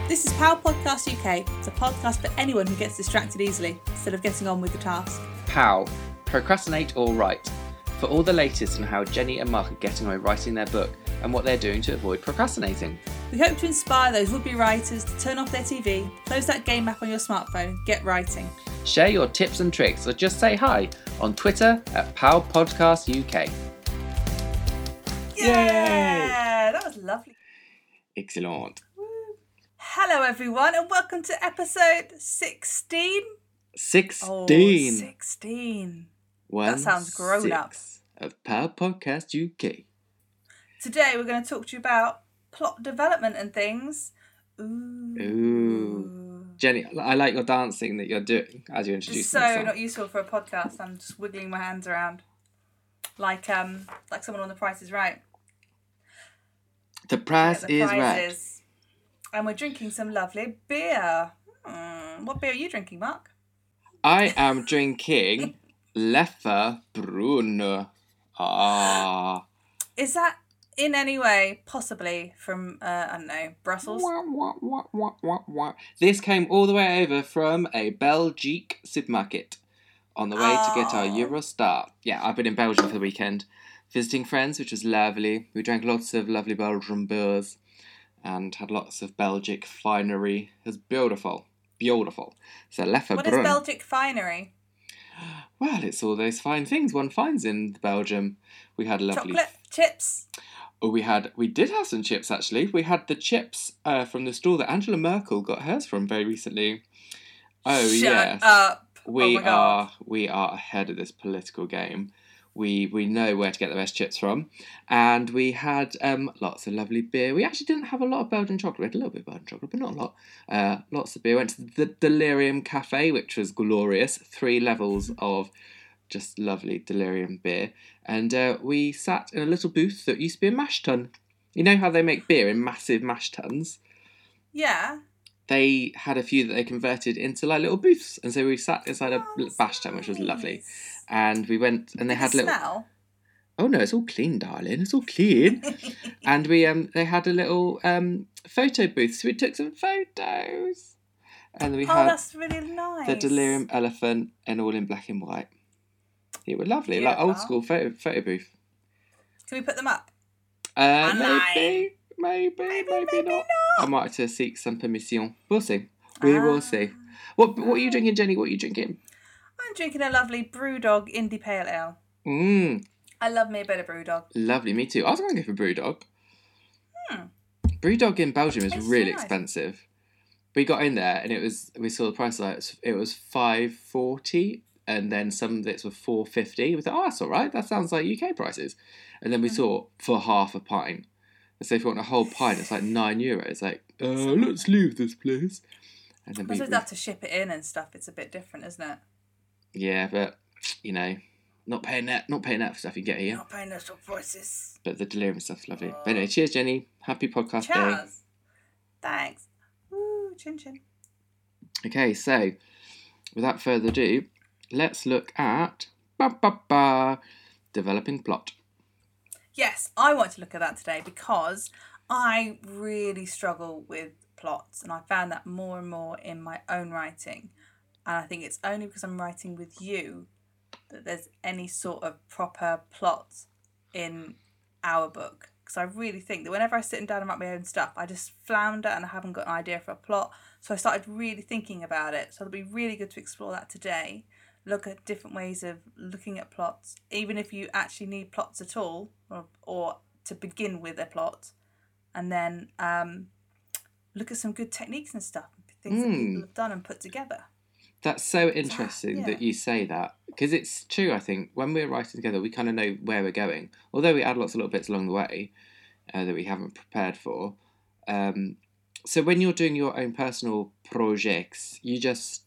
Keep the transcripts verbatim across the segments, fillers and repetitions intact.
This is Power Podcast U K. It's a podcast for anyone who gets distracted easily instead of getting on with the task. Pow, procrastinate or write. For all the latest on how Jenny and Mark are getting on writing their book and what they're doing to avoid procrastinating. We hope to inspire those would-be writers to turn off their T V, close that game app on your smartphone, get writing. Share your tips and tricks or just say hi on Twitter at Power Podcast U K. Yeah, that was lovely. Excellent. Hello everyone and welcome to episode sixteen. sixteen. Oh, sixteen. One, that sounds grown six up. Of Power Podcast U K. Today we're going to talk to you about plot development and things. Ooh. Ooh. Jenny, I like your dancing that you're doing as you introduce It's so yourself. not useful for a podcast. I'm just wiggling my hands around like um like someone on The Price is Right. The price Yeah, the is prize right. is- And we're drinking some lovely beer. Hmm. What beer are you drinking, Mark? I am drinking Leffe Bruno. Ah. Is that in any way possibly from, uh, I don't know, Brussels? Wah, wah, wah, wah, wah, wah. This came all the way over from a Belgique supermarket on the way to get our Oh. Eurostar. Yeah, I've been in Belgium for the weekend visiting friends, which was lovely. We drank lots of lovely Belgian beers and had lots of Belgic finery. It was beautiful. Beautiful. So Leffe What is Bruno. Belgic finery? Well, it's all those fine things one finds in Belgium. We had lovely... Chocolate? Chips? Oh, we had we did have some chips actually. We had the chips uh, from the store that Angela Merkel got hers from very recently. Oh Shut yes, up. we Oh my God. are we are ahead of this political game. We we know where to get the best chips from, and we had um lots of lovely beer. We actually didn't have a lot of Belgian chocolate. We had a little bit of Belgian chocolate, but not a lot. Uh, lots of beer. Went to the Delirium Cafe, which was glorious. Three levels of just lovely Delirium beer. And uh, we sat in a little booth that used to be a mash tun. You know how they make beer in massive mash tuns? Yeah. They had a few that they converted into like little booths. And so we sat inside a Oh, mash tun, which was nice. lovely. And we went and they had The little... smell? Oh no, it's all clean, darling. It's all clean. And we um they had a little um photo booth. So we took some photos. And we Oh, had that's really nice. the Delirium elephant and all in black and white. It was lovely, like old Beautiful. school photo photo booth. Can we put them up? Uh, Online. maybe, maybe, maybe, Maybe, maybe not. not. I might have to seek some permission. We'll see. We Ah. will see. What What are you drinking, Jenny? What are you drinking? I'm drinking a lovely Brewdog Indie Pale Ale. Mmm, I love me a bit of Brewdog. lovely. Me too. I was going to go for Brewdog. Hmm. Brewdog in Belgium is It's really nice. expensive. We got in there and it was we saw the price like it was five forty, and then some bits were four fifty. We thought, oh, that's all right. That sounds like U K prices. And then we Mm. saw for half a pint. And so if you want a whole pint, it's like nine euros. Like, uh, let's leave this place. And then I we, suppose we they have to ship it in and stuff. It's a bit different, isn't it? yeah, but you know, not paying that, not paying that for stuff you get here. Not paying those sort of prices. But the Delirium stuff's lovely. But anyway, cheers, Jenny. Happy podcast day. Cheers. Thanks. Woo, chin chin. Okay, so without further ado, let's look at ba, ba, ba, developing plot. Yes, I want to look at that today because I really struggle with plots, and I found that more and more in my own writing. And I think it's only because I'm writing with you that there's any sort of proper plot in our book. Because I really think that whenever I sit down and write my own stuff, I just flounder and I haven't got an idea for a plot. So I started really thinking about it. So it'll be really good to explore that today. Look at different ways of looking at plots, even if you actually need plots at all, or, or to begin with a plot, and then um, look at some good techniques and stuff, things that Mm. people have done and put together. That's so interesting yeah. that you say that, because it's true. I think when we're writing together, we kind of know where we're going, although we add lots of little bits along the way uh, that we haven't prepared for. Um, so when you're doing your own personal projects, you just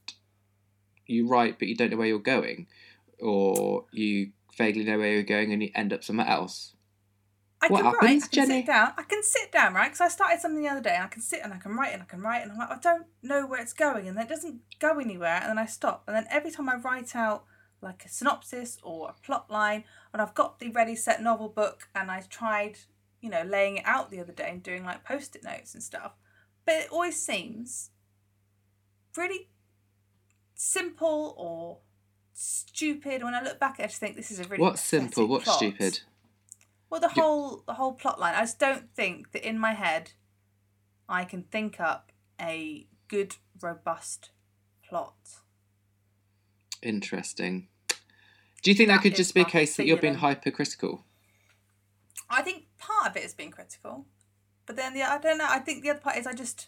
you write, but you don't know where you're going, or you vaguely know where you're going and you end up somewhere else. I What can write, happens, I can Jenny? sit down, I can sit down, right? Because I started something the other day and I can sit and I can write and I can write and I'm like, I don't know where it's going, and then it doesn't go anywhere, and then I stop. And then every time I write out like a synopsis or a plot line, and I've got the ready set novel book and I tried, you know, laying it out the other day and doing like post-it notes and stuff, but it always seems really simple or stupid. When I look back, I just think this is a really What's simple? What's plot. stupid? Well, the whole the whole plot line. I just don't think that in my head I can think up a good, robust plot. Interesting. Do you think that, that could just be a case feeling. that you're being hypercritical? I think part of it is being critical, but then the I don't know. I think the other part is I just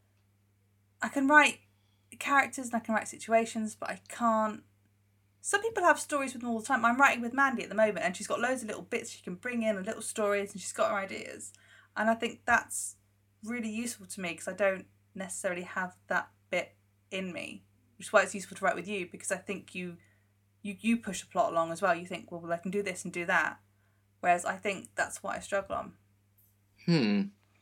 I can write characters and I can write situations, but I can't. Some people have stories with them all the time. I'm writing with Mandy at the moment, and she's got loads of little bits she can bring in and little stories, and she's got her ideas, and I think that's really useful to me because I don't necessarily have that bit in me, which is why it's useful to write with you, because I think you you you push a plot along as well. You think, well, well I can do this and do that, whereas I think that's what I struggle on. Hmm.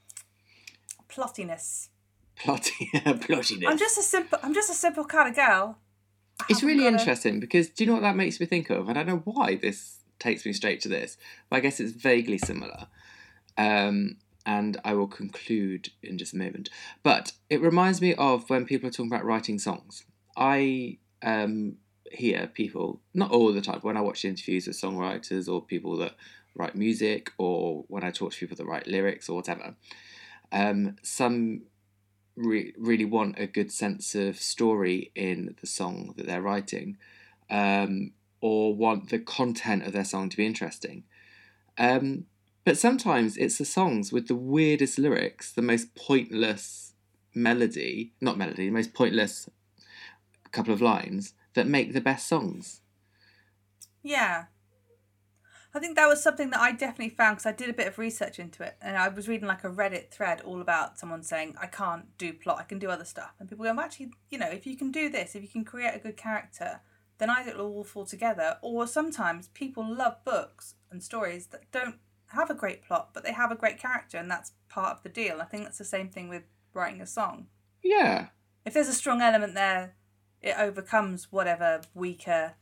Plottiness. Plotty, plottiness. I'm just a simple. I'm just a simple kind of girl. It's really interesting because do you know what that makes me think of? And I don't know why this takes me straight to this, but I guess it's vaguely similar. Um, and I will conclude in just a moment. But it reminds me of when people are talking about writing songs. I um, hear people, not all the time, but when I watch interviews with songwriters or people that write music, or when I talk to people that write lyrics or whatever, um, some re- really want a good sense of story in the song that they're writing, um, or want the content of their song to be interesting. Um, but sometimes it's the songs with the weirdest lyrics, the most pointless melody, not melody, the most pointless couple of lines that make the best songs. Yeah. I think that was something that I definitely found because I did a bit of research into it, and I was reading like a Reddit thread all about someone saying, I can't do plot, I can do other stuff. And people go, well, actually, you know, if you can do this, if you can create a good character, then either it'll all fall together, or sometimes people love books and stories that don't have a great plot, but they have a great character, and that's part of the deal. I think that's the same thing with writing a song. Yeah. If there's a strong element there, it overcomes whatever weaker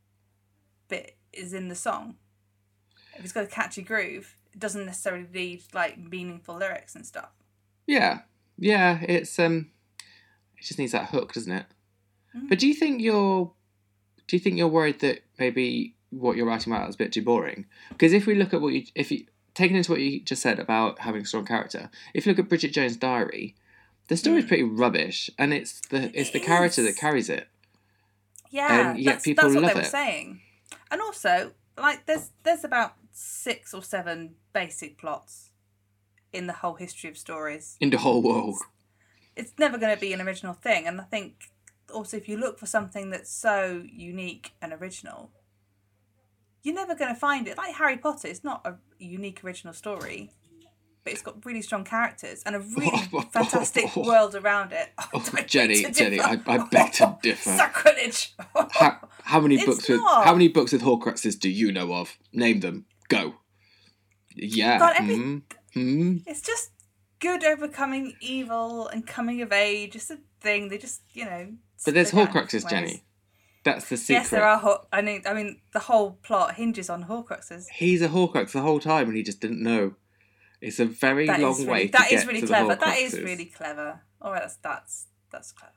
bit is in the song. If it's got a catchy groove, it doesn't necessarily need like meaningful lyrics and stuff. Yeah, yeah, it's um, it just needs that hook, doesn't it? Mm. But do you think you're, do you think you're worried that maybe what you're writing about is a bit too boring? Because if we look at what you, if you taking into what you just said about having a strong character, if you look at Bridget Jones' Diary, the story's mm. pretty rubbish, and it's the it's the it character is. that carries it. Yeah, and yet that's, people that's what love they were it. saying, and also like there's there's about six or seven basic plots in the whole history of stories. In the whole world. It's, it's never going to be an original thing. And I think also if you look for something that's so unique and original, you're never going to find it. Like Harry Potter, it's not a unique original story, but it's got really strong characters and a really fantastic world around it. Oh, oh, Jenny, Jenny, I, I beg to differ. Sacrilege. how, how many It's books with not. how many books with Horcruxes do you know of? Name them. Go. Yeah. God, every, mm, mm. It's just good overcoming evil and coming of age. It's a thing. They just, you know. But there's Horcruxes, Jenny. That's the secret. Yes, there are. Hor- I mean, I mean, the whole plot hinges on Horcruxes. He's a Horcrux the whole time, and he just didn't know. It's a very that long really, way to that get is really to clever. the That is Horcruxes. really clever. All right, that's that's that's clever.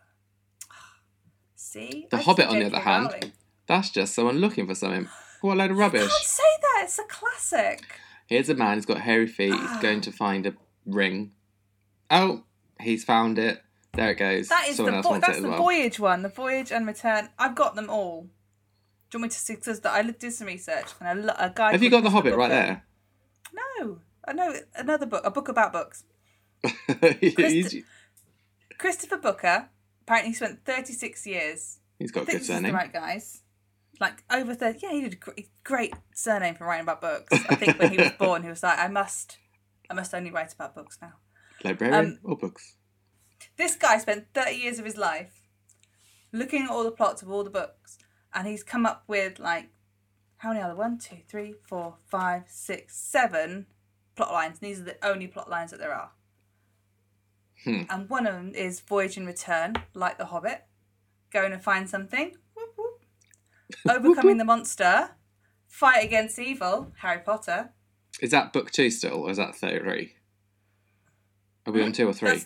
See, The I Hobbit, on the J K other hand, Rowling. That's just someone looking for something. What a load of You rubbish. can't say that. It's a classic. Here's a man who's got hairy feet. He's going to find a ring. Oh, he's found it. There it goes. That is Someone the else vo- wants it that's as the well. Voyage one. The Voyage and Return. I've got them all. Do you want me to see? Because I did some research and a, lo- a guy. Have you got The called Hobbit Christopher right Booker- No, I know another book. A book about books. there? he's, Christopher Booker. Apparently, he spent thirty-six years. he's got I a think good this is surname. the right guys. Like over thirty. Yeah, he did a great, great surname for writing about books. I think when he was born, he was like, I must, I must only write about books now. Librarian Um, or books? This guy spent thirty years of his life looking at all the plots of all the books, and he's come up with like how many other one, two, three, four, five, six, seven plot lines. And these are the only plot lines that there are. Hmm. And one of them is Voyage and Return, like The Hobbit. Going to find something. Whoop, whoop. Overcoming the monster. Fight against evil. Harry Potter. Is that book two still, or is that three? Are we on two or three? That's,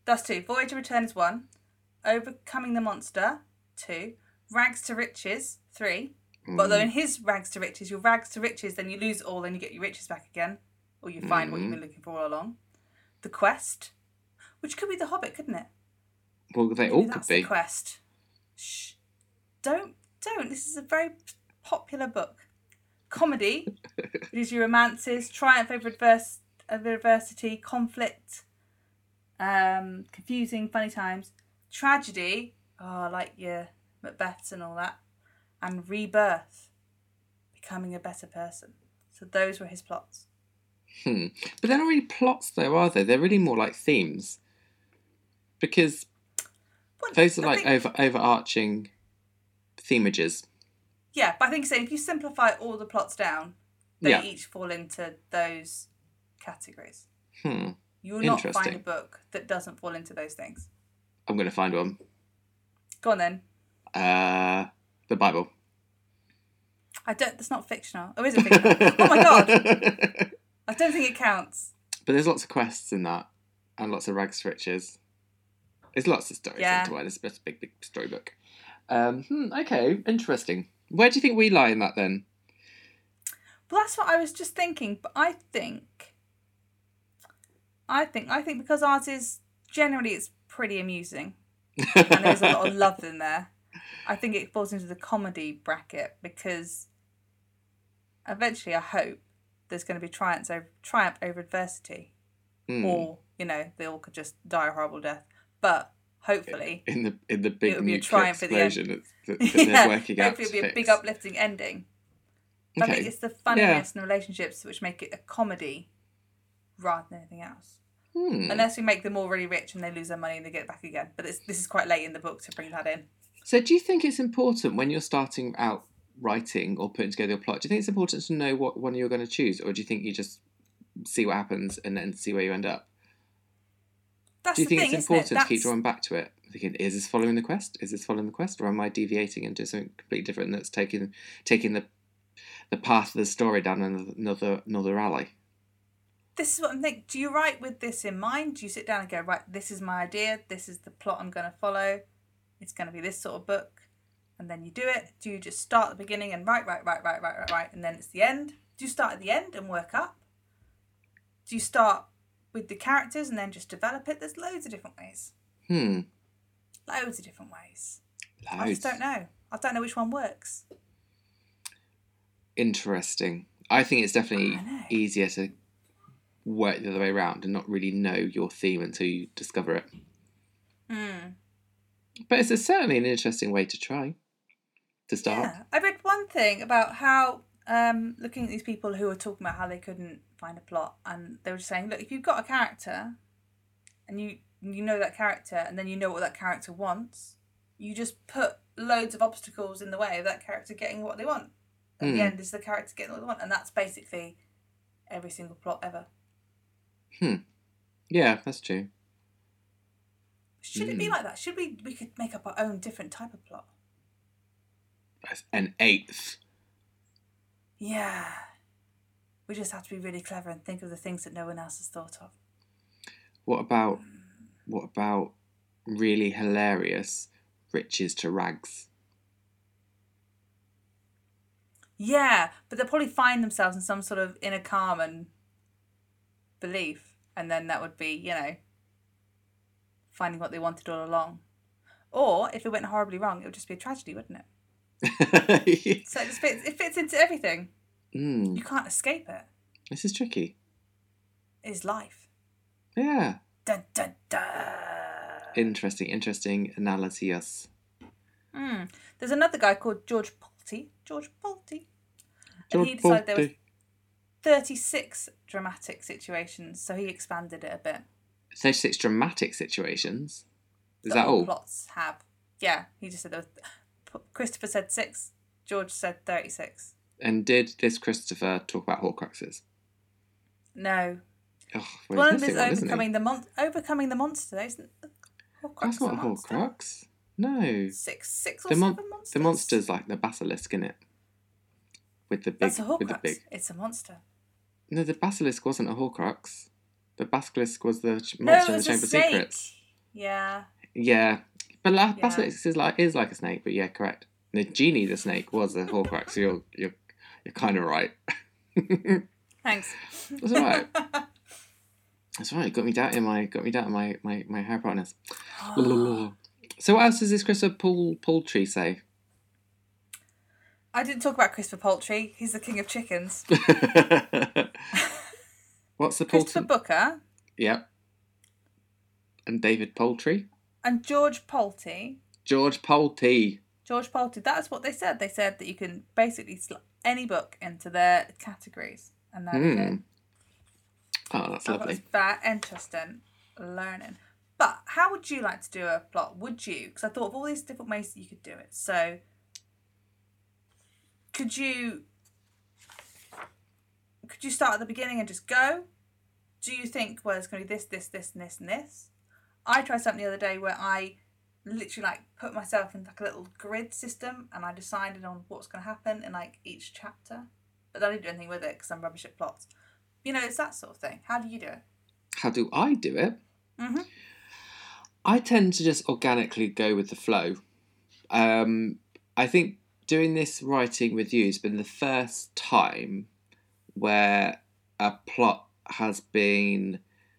That's two. Voyage of Return is one. Overcoming the Monster, two. Rags to Riches, three. Mm. But though in his Rags to Riches, your Rags to Riches, then you lose it all and you get your riches back again. Or you find mm. what you've been looking for all along. The Quest, which could be The Hobbit, couldn't it? Well, they Maybe all that's could be. The Quest. Shh. Don't, don't. This is a very popular book. Comedy, which is your romances, triumph over adverse, over adversity, conflict, um, confusing, funny times. Tragedy, oh, like your Macbeths and all that. And rebirth, becoming a better person. So those were his plots. Hmm. But they're not really plots, though, are they? They're really more like themes. Because well, those are I like think... over overarching themages. Yeah, but I think saying if you simplify all the plots down, they yeah. each fall into those categories. Hmm. You will not find a book that doesn't fall into those things. I'm going to find one. Go on then. Uh, the Bible. I don't. That's not fictional. Oh, is it fictional? Oh my god! I don't think it counts. But there's lots of quests in that, and lots of rags to riches. There's lots of stories yeah. into it. It's a big, big storybook. Um, hmm, okay, interesting. Where do you think we lie in that then? Well, that's what I was just thinking. But I think, I think, I think because ours is generally it's pretty amusing, and there's a lot of love in there. I think it falls into the comedy bracket because eventually, I hope there's going to be triumphs over triumph over adversity, mm. or you know they all could just die a horrible death. But hopefully, in the in the big it'll be a nuclear triumph explosion at the end. that, that yeah, they're working out hopefully, it'll be fix. a big uplifting ending. But okay. I think it's the funniness yeah. and the relationships which make it a comedy rather than anything else. Hmm. Unless we make them all really rich and they lose their money and they get it back again. But it's, this is quite late in the book to bring that in. So do you think it's important when you're starting out writing or putting together your plot, do you think it's important to know what one you're going to choose? Or do you think you just see what happens and then see where you end up? That's do you the think thing, it's important isn't it? That's... to keep drawing back to it? Thinking, is this following the quest? Is this following the quest? Or am I deviating into something completely different that's taking taking the the path of the story down another another alley? This is what I'm thinking. Do you write with this in mind? Do you sit down and go, right, this is my idea, this is the plot I'm going to follow, it's going to be this sort of book, and then you do it? Do you just start at the beginning and write, write, write, write, write, write, write, and then it's the end? Do you start at the end and work up? Do you start with the characters and then just develop it? There's loads of different ways. Hmm. Loads of different ways. Loads. I just don't know. I don't know which one works. Interesting. I think it's definitely easier to work the other way around and not really know your theme until you discover it. Mm. But it's a, certainly an interesting way to try to start. Yeah. I read one thing about how um, looking at these people who were talking about how they couldn't find a plot, and they were just saying, look, if you've got a character and you you know that character and then you know what that character wants, you just put loads of obstacles in the way of that character getting what they want. At mm. the end is the character getting what they want, and that's basically every single plot ever. Hmm. Yeah, that's true. Should mm. it be like that? Should we we could make up our own different type of plot? An eighth. Yeah. We just have to be really clever and think of the things that no one else has thought of. What about what about really hilarious riches to rags? Yeah, but they'll probably find themselves in some sort of inner calm and belief, and then that would be, you know, finding what they wanted all along. Or if it went horribly wrong, it would just be a tragedy, wouldn't it? So it just fits, it fits into everything. Mm. You can't escape it. This is tricky. It is life. Yeah. Dun, dun, dun. Interesting, interesting analysis. Mm. There's another guy called George Pulte. George Pulte. George and he decided Pulte. there were thirty-six dramatic situations, so he expanded it a bit. thirty-six dramatic situations? Is that, that all? all? Plots have. Yeah, he just said there was... Christopher said six. George said thirty-six. And did this Christopher talk about Horcruxes? No. Oh, one of them is one, overcoming the mon- overcoming the monster, though, isn't it? Horcrux That's not a Horcrux. No. Six, six or the mon- seven monsters. The monster's like the basilisk, isn't it? With the big. That's a Horcrux. With the big. It's a monster. No, the basilisk wasn't a Horcrux. The basilisk was the monster no, in the Chamber of Secrets. Yeah. Yeah, but La- Yeah. Basilisk is like is like a snake. But yeah, correct. The genie, the snake, was a Horcrux. So you're you're you're kind of right. Thanks. That's all right. That's right. Got me doubting my got me doubting my my my Harry Potterness. So what else does this Christopher Paul Poultry say? I didn't talk about Christopher Poultry. He's the king of chickens. What's the Christopher Poultry? Booker. Yep. And David Poultry. And George Poulty. George Poulty. George Poulty. That's what they said. They said that you can basically slot any book into their categories, and that is Mm. it. Oh, that's Oh, lovely. that's very interesting learning. But how would you like to do a plot? Would you? Because I thought of all these different ways that you could do it. So, could you could you start at the beginning and just go? Do you think, well, it's going to be this, this, this, and this, and this? I tried something the other day where I literally like put myself in like a little grid system, and I decided on what's going to happen in like each chapter. But I didn't do anything with it because I'm rubbish at plots. You know, it's that sort of thing. How do you do it? How do I do it? Mm-hmm. I tend to just organically go with the flow. Um, I think doing this writing with you has been the first time where a plot has been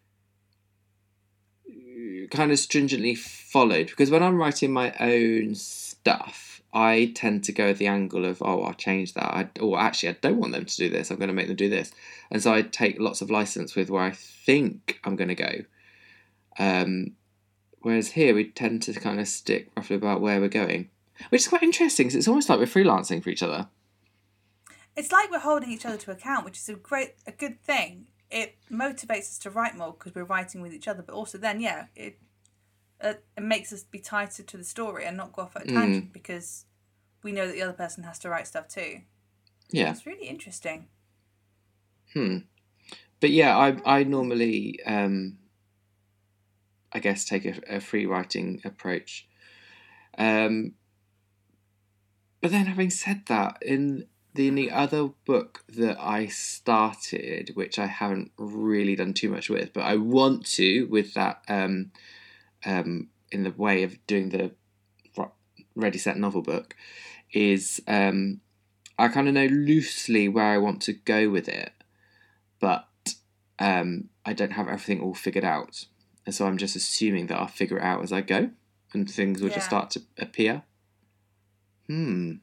kind of stringently followed. Because when I'm writing my own stuff, I tend to go with the angle of, oh, I'll change that. I, or actually, I don't want them to do this. I'm going to make them do this. And so I take lots of license with where I think I'm going to go. Um, whereas here, we tend to kind of stick roughly about where we're going. Which is quite interesting, because it's almost like we're freelancing for each other. It's like we're holding each other to account, which is a great, a good thing. It motivates us to write more because we're writing with each other, but also then, yeah, it uh, it makes us be tighter to the story and not go off at a tangent mm. because we know that the other person has to write stuff too. Yeah, it's really interesting. Hmm. But yeah, I I normally um. I guess take a, a free writing approach. Um. But then, having said that, in the, in the other book that I started, which I haven't really done too much with, but I want to with that um, um, in the way of doing the Ready Set novel book, is um, I kind of know loosely where I want to go with it, but um, I don't have everything all figured out. And so I'm just assuming that I'll figure it out as I go, and things will yeah. just start to appear. Hmm.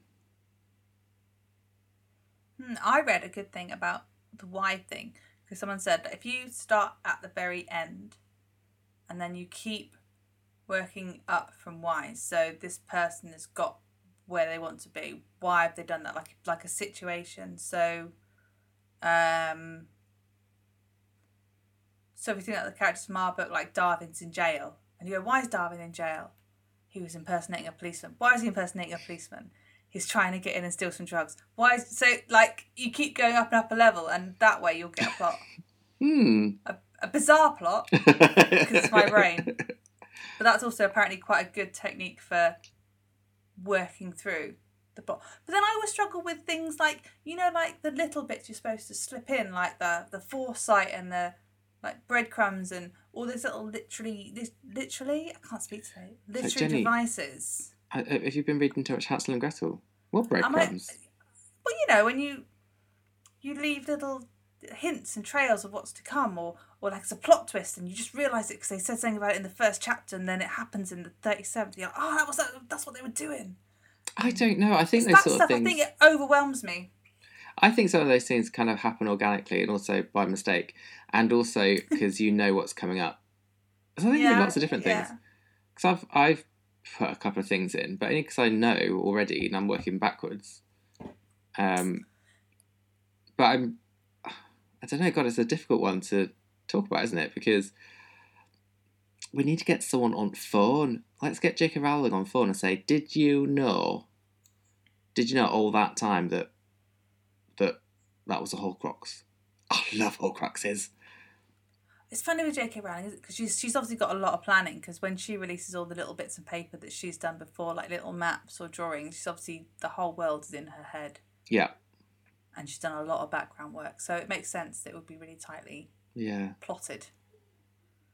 I read a good thing about the why thing, because someone said that if you start at the very end and then you keep working up from why, so this person has got where they want to be, why have they done that, like like a situation. So um so if you think about the characters from our book, like Darwin's in jail, and you go, why is Darwin in jail? He was impersonating a policeman. Why is he impersonating a policeman? He's trying to get in and steal some drugs. Why is so like you keep going up and up a level, and that way you'll get a plot. Hmm. A, a bizarre plot because it's my brain, but that's also apparently quite a good technique for working through the plot. But then I always struggle with things like, you know, like the little bits you're supposed to slip in, like the the foresight and the like breadcrumbs and all this little literally this literally I can't speak today literary so Jenny, devices. Have you been reading too much Hansel and Gretel? What breadcrumbs? I, well, you know, when you you leave little hints and trails of what's to come, or or like it's a plot twist and you just realise it because they said something about it in the first chapter and then it happens in the thirty-seventh. You're like, oh, that was that, that's what they were doing. I don't know. I think it's those that sort stuff, of things. I think it overwhelms me. I think some of those things kind of happen organically and also by mistake, and also because you know what's coming up. So I think yeah, lots of different things. Because yeah. I've I've put a couple of things in, but only because I know already and I'm working backwards. Um, but I'm, I don't know. God, it's a difficult one to talk about, isn't it? Because we need to get someone on phone. Let's get J K Rowling on phone and say, "Did you know? Did you know all that time that that that was a Horcrux?" I love Horcruxes. It's funny with J K Rowling because she's she's obviously got a lot of planning, because when she releases all the little bits of paper that she's done before, like little maps or drawings, she's obviously, the whole world is in her head. Yeah. And she's done a lot of background work, so it makes sense that it would be really tightly yeah. plotted.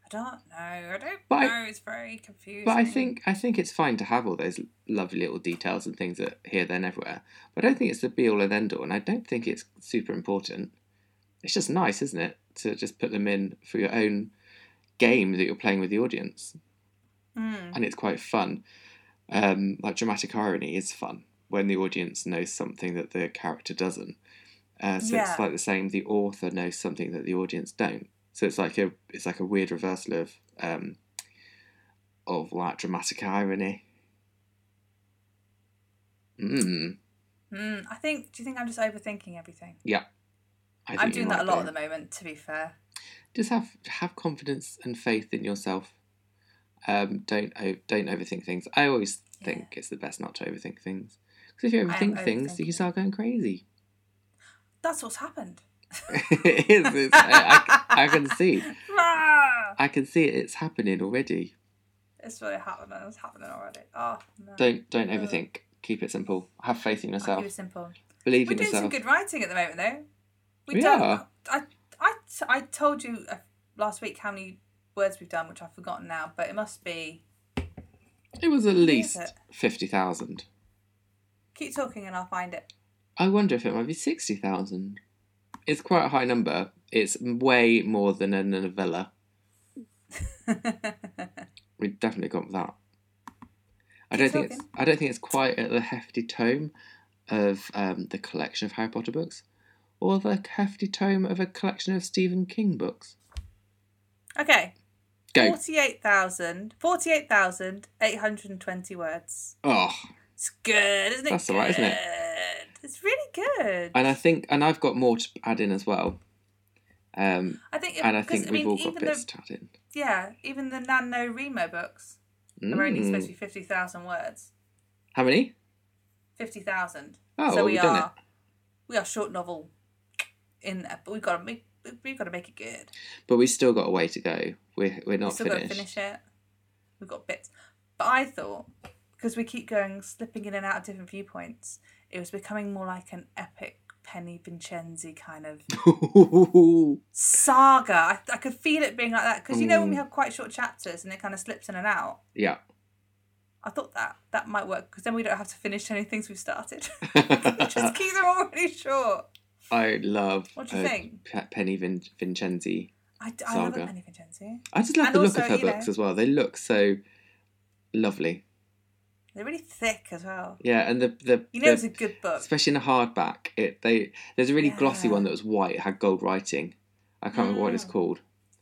I don't know. I don't But know. I, It's very confusing. but I think I think it's fine to have all those lovely little details and things that here, there, and everywhere. But I don't think it's the be all and end all, and I don't think it's super important. It's just nice, isn't it, to just put them in for your own game that you're playing with the audience, mm. and it's quite fun. Um, like dramatic irony is fun when the audience knows something that the character doesn't. Uh, so Yeah. it's like the same. The author knows something that the audience don't. So it's like a it's like a weird reversal of um, of like dramatic irony. Mm. Mm. I think. Do you think I'm just overthinking everything? Yeah, I think I'm you doing that a might lot be. at the moment. To be fair. Just have have confidence and faith in yourself. Um, don't o- don't overthink things. I always think Yeah. it's the best not to overthink things, because if you I am overthink things, you overthinking. start going crazy. That's what's happened. It is. It's, I, I, I can see. Ah! I can see it. It's happening already. It's really happening. It's happening already. Oh no. Don't don't No. overthink. Keep it simple. Have faith in I'll yourself. keep it simple. Believe We're in doing yourself. some good writing at the moment, though. We We don't. are. I, I, I told you uh, last week how many words we've done, which I've forgotten now, but it must be. It was at How many least is it? fifty thousand. Keep talking and I'll find it. I wonder if it might be sixty thousand. It's quite a high number. It's way more than a novella. We've definitely gone with that. I Keep don't think talking. it's. I don't think it's quite at the hefty tome of um, the collection of Harry Potter books, or the hefty tome of a collection of Stephen King books. Okay. Go. forty-eight thousand. forty-eight thousand eight hundred twenty words. Oh, It's good, isn't it? That's all right, isn't it? Good. It's really good. and I think, and I've got more to add in as well. Um, I think, and I because, think I we've mean, all got even bits the to add in. yeah, even the NaNoWriMo books are only supposed to Mm. be fifty thousand words. How many? Fifty thousand. Oh, so well, we we've done are we are short novel in there, but we've got to make we've got to make it good. But we still got a way to go. We're we're We've not still finished. got to finish it. We've got bits, but I thought, because we keep going slipping in and out of different viewpoints, it was becoming more like an epic Penny Vincenzi kind of saga. I, I could feel it being like that, because you know when we Mm. have quite short chapters and it kind of slips in and out. Yeah. I thought that that might work, because then we don't have to finish any things we've started. Just keep them all really short. I love What do you uh, think? Pe- Penny Vin- Vincenzi. I, I love a Saga. Penny Vincenzi. I just love And the look also, of her you know- books as well. They look so lovely. They're really thick as well. Yeah, and the the, You know the it's a good book. especially in a hardback. It they there's a really glossy Yeah. one that was white. It had gold writing. I can't remember what it's Mm. called.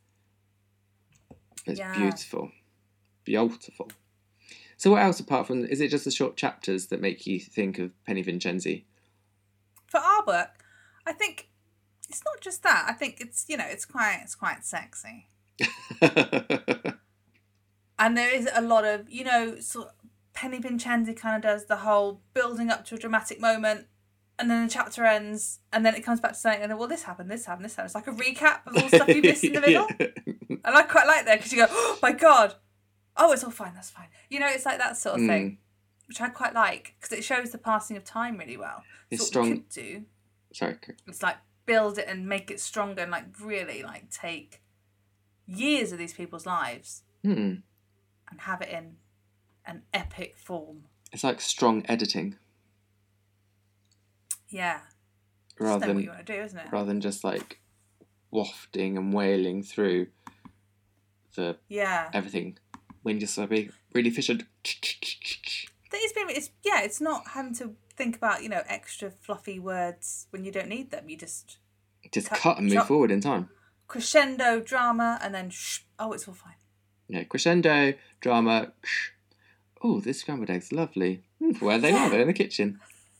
It's Yeah. beautiful, beautiful. So what else apart from? Is it just the short chapters that make you think of Penny Vincenzi? For our work, I think it's not just that. I think it's, you know, it's quite it's quite sexy. And there is a lot of, you know, sort of Penny Vincenzi kind of does the whole building up to a dramatic moment, and then the chapter ends, and then it comes back to saying, and then, well, this happened, this happened, this happened. It's like a recap of all stuff you've missed in the middle. Yeah. And I quite like that, because you go, oh my God, oh, it's all fine, that's fine. You know, it's like that sort of Mm. thing, which I quite like, because it shows the passing of time really well. It's so what strong- we could do, Sorry. it's like build it and make it stronger, and like really like take years of these people's lives Hmm. and have it in an epic form. It's like strong editing Yeah. rather That's what than you want to do, isn't it? rather than just like wafting and wailing through the Yeah. everything when you're so big, really efficient. It's been, it's yeah, it's not having to think about, you know, extra fluffy words when you don't need them. You just Just Cut- cut and move chop. forward in time. crescendo drama and then shh, oh, it's all fine. Yeah, crescendo, drama. Oh, this scrambled egg's lovely. Hmm, where are they now? Yeah. They're in the kitchen.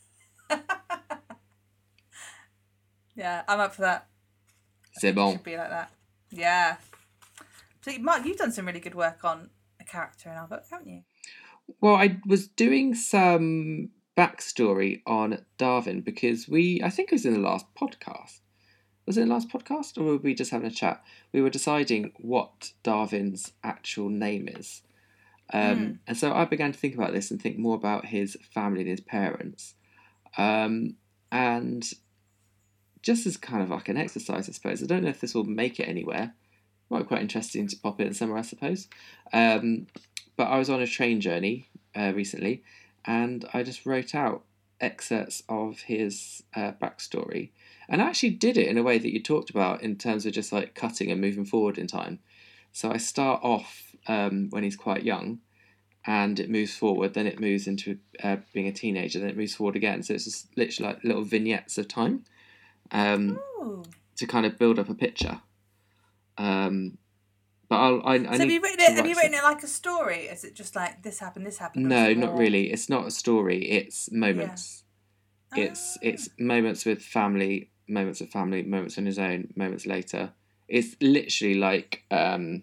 Yeah, I'm up for that. C'est It bon. should be like that. Yeah. So, Mark, you've done some really good work on a character in our book, haven't you? Well, I was doing some backstory on Darwin because we, I think it was in the last podcast. Was it in the last podcast, or were we just having a chat? We were deciding what Darwin's actual name is. Um, Mm. And so I began to think about this and think more about his family and his parents. Um, and just as kind of like an exercise, I suppose. I don't know if this will make it anywhere, might be quite interesting to pop in somewhere, I suppose. Um, but I was on a train journey uh, recently, and I just wrote out excerpts of his uh, backstory, and I actually did it in a way that you talked about in terms of just like cutting and moving forward in time. So I start off um, when he's quite young, and it moves forward, then it moves into uh, being a teenager, then it moves forward again. So it's just literally like little vignettes of time um, to kind of build up a picture. Um, but I'll, I, I so need have you written it? Have you written it like a story? Is it just like this happened, this happened? No, not really. It's not a story. It's moments. Yeah. It's Ah. it's moments with family, moments of family, moments on his own, moments later. It's literally like um,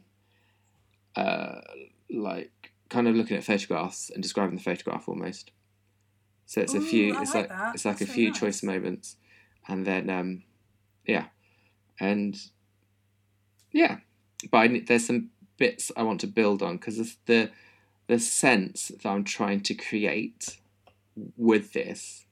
uh, like kind of looking at photographs and describing the photograph almost. So it's Ooh, a few. I It's like like that. it's like That's a really few nice. choice moments, and then um, yeah, and yeah. But I, need- there's some bits I want to build on because the the sense that I'm trying to create with this,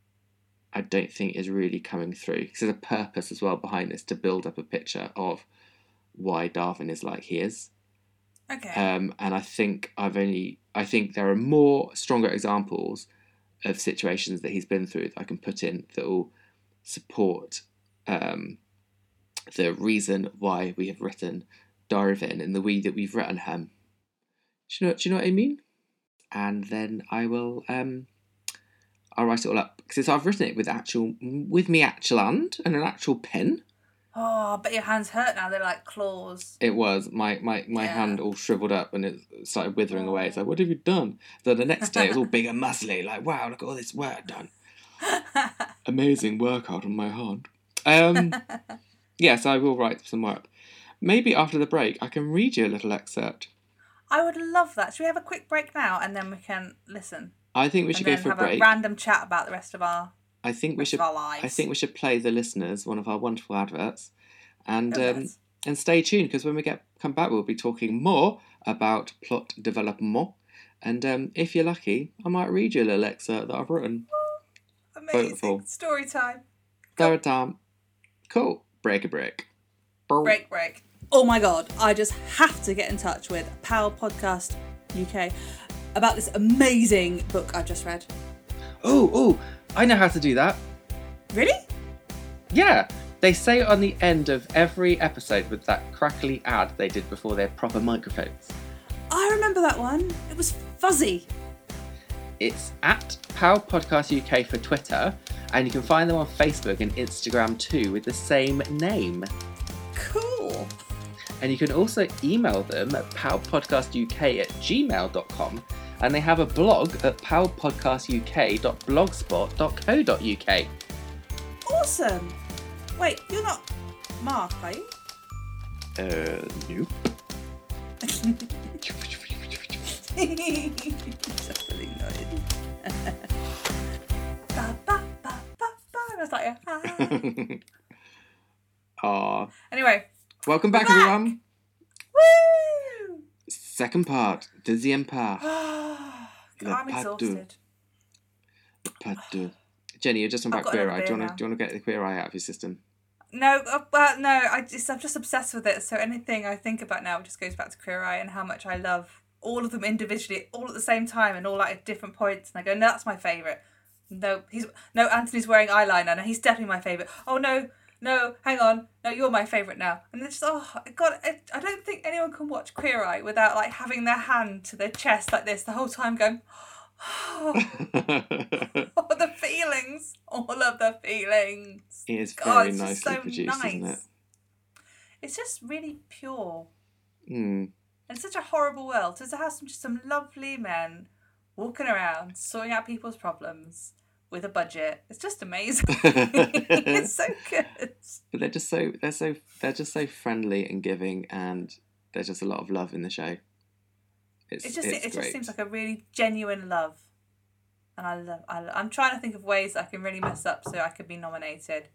I don't think is really coming through. Because there's a purpose as well behind this to build up a picture of why Darwin is like he is. Okay. Um, and I think I've only, I think there are more stronger examples of situations that he's been through that I can put in that will support um, the reason why we have written Darwin in the way that we've written him. Do you know? Do you know what I mean? And then I will, um, I'll write it all up because I've written it with actual, with me actual hand and an actual pen. Oh, but your hands hurt now. They're like claws. It was my my, my Yeah. hand all shriveled up and it started withering away. It's like, what have you done? So the next day it was all big and muscly. Like, wow, look at all this work done. Amazing workout on my hand. Um, yes, I will write some more up. Maybe after the break, I can read you a little excerpt. I would love that. Should we have a quick break now and then we can listen? I think we and should then go for a have break. a random chat about the rest of our. I think we rest should. of our lives. I think we should play the listeners one of our wonderful adverts, and Oh, um, yes. and stay tuned because when we get come back, we'll be talking more about plot development. And um, if you're lucky, I might read you a little excerpt that I've written. Amazing Beautiful. story time. Third time. Cool. Break a break. Break, break. Oh my god, I just have to get in touch with Power Podcast U K about this amazing book I just read. Oh, oh, I know how to do that. Really? Yeah, they say it on the end of every episode with that crackly ad they did before their proper microphones. I remember that one. It was fuzzy. It's at Power Podcast U K for Twitter, and you can find them on Facebook and Instagram too with the same name. Cool. And you can also email them at powerpodcastuk at gmail dot com, and they have a blog at powerpodcastuk dot blogspot dot co dot uk. Awesome. Wait, you're not Mark, are you? Uh, nope. Just really annoyed. Ba, ba, ba, ba, ba. I was like, ah. Aw. Anyway. Welcome back, back. everyone. Woo! Second part, deuxième part. Le I'm pas deux. exhausted. Le pas deux. Jenny, you're just on I've about got Queer another Eye. Do you beer want to do you want to get the Queer Eye out of your system? No, uh, well, no, I just, I'm just obsessed with it. So anything I think about now just goes back to Queer Eye and how much I love all of them individually, all at the same time, and all like at different points. And I go, no, that's my favourite. No, he's no, Anthony's wearing eyeliner. No, he's definitely my favourite. Oh no, no, hang on, no, you're my favourite now. And it's just, oh God, I, I don't think anyone can watch Queer Eye without like having their hand to their chest like this the whole time, going, oh, oh the feelings, all of the feelings. It is God, very it's just nicely so produced, nice. isn't it? It's just really pure. Mm. And it's such a horrible world. So to have some just some lovely men walking around, sorting out people's problems with a budget. It's just amazing. It's so good. But they're just so they're so they're just so friendly and giving, and there's just a lot of love in the show. It's It just it's it great. just seems like a really genuine love, and I love. I, I'm trying to think of ways I can really mess up so I could be nominated.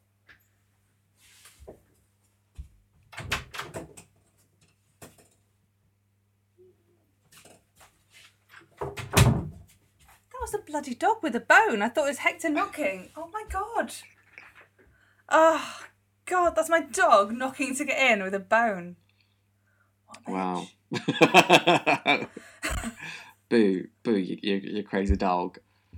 That was a bloody dog with a bone. I thought it was Hector knocking. Oh my god. Oh god, that's my dog knocking to get in with a bone. Wow. Boo, boo, you, you, you crazy dog.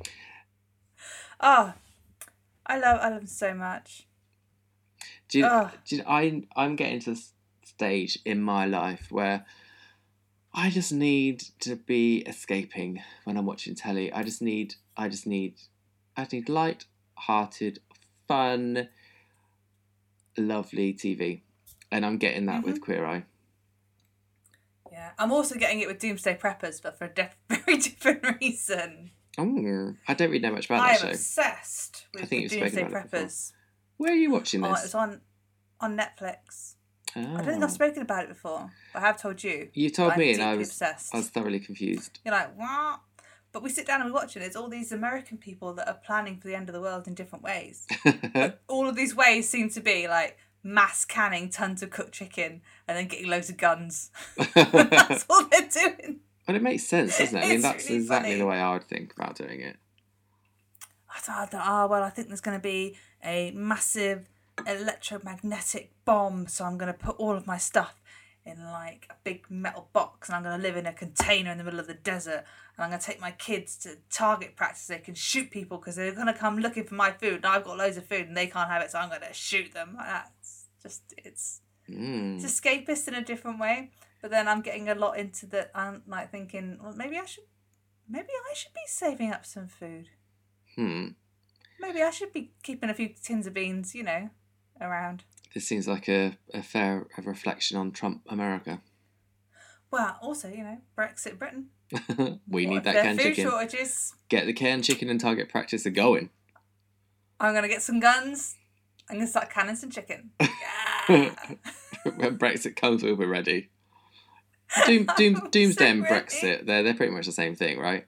Oh, I love I love them so much. Do you, Ugh. do you, I, I'm getting to this stage in my life where I just need to be escaping when I'm watching telly. I just need, I just need, I just need light-hearted, fun, lovely T V. And I'm getting that Mm-hmm. with Queer Eye. Yeah, I'm also getting it with Doomsday Preppers, but for a def- very different reason. Oh, I don't really know much about I that am show. obsessed with I think the you've spoken Doomsday about it before. Preppers. Where are you watching Oh, this? it was on on Netflix. Oh. I don't think I've spoken about it before, but I have told you. You told I'm me, and I deeply was obsessed. I was thoroughly confused. You're like, what? But we sit down and we watch it. It's all these American people that are planning for the end of the world in different ways. But all of these ways seem to be like mass canning tons of cooked chicken and then getting loads of guns. That's all they're doing. Well, it makes sense, doesn't it? I mean, It's that's really exactly funny. the way I would think about doing it. I thought, I thought, oh, well, I think there's going to be a massive electromagnetic bomb, so I'm going to put all of my stuff in like a big metal box, and I'm going to live in a container in the middle of the desert, and I'm going to take my kids to target practice so they can shoot people because they're going to come looking for my food, and I've got loads of food and they can't have it, so I'm going to shoot them. Like that. It's just, it's, Mm. it's escapist in a different way, but then I'm getting a lot into the, I'm like thinking, well, maybe I should, maybe I should be saving up some food. Hmm. Maybe I should be keeping a few tins of beans, you know, around. This seems like a, a fair reflection on Trump America. Well, also, you know, Brexit Britain. We What need if that there are canned food chicken. shortages? Get the canned chicken and target practice are going. I'm going to get some guns. I'm going to start canning some chicken. Yeah. When Brexit comes, we'll be ready. Doom, doom, I'm Doomsday so and ready. Brexit, they're, they're pretty much the same thing, right?